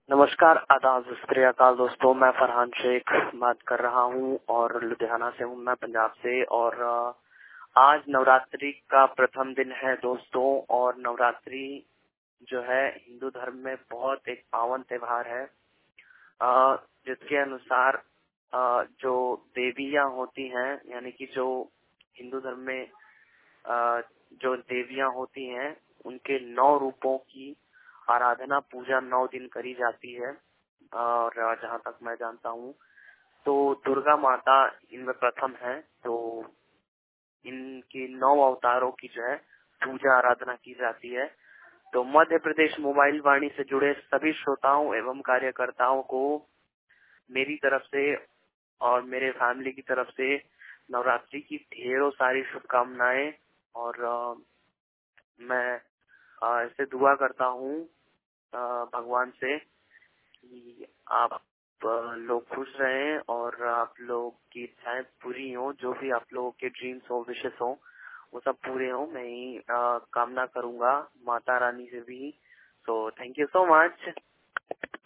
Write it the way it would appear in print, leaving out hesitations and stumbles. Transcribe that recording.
नमस्कार, आदाब, सत श्री अकाल दोस्तों। मैं फरहान शेख बात कर रहा हूँ और लुधियाना से हूँ, मैं पंजाब से। और आज नवरात्रि का प्रथम दिन है दोस्तों। और नवरात्रि जो है हिंदू धर्म में बहुत एक पावन त्योहार है, जिसके अनुसार जो देवियां होती हैं, यानी कि जो हिंदू धर्म में जो देवियां होती हैं उनके 9 रूपों की आराधना पूजा 9 दिन करी जाती है। और जहाँ तक मैं जानता हूँ तो दुर्गा माता इनमें प्रथम है, तो इनकी 9 अवतारों की जो है पूजा आराधना की जाती है। तो मध्य प्रदेश मोबाइल वाणी से जुड़े सभी श्रोताओं एवं कार्यकर्ताओं को मेरी तरफ से और मेरे फैमिली की तरफ से नवरात्रि की ढेरों सारी शुभकामनाएं। और मैं ऐसे दुआ करता हूँ भगवान से कि आप लोग खुश रहें और आप लोग की इच्छाएं पूरी हो, जो भी आप लोगों के ड्रीम्स हो, विशेष हो, वो सब पूरे हो, मैं ही कामना करूंगा माता रानी से भी। So thank you so much.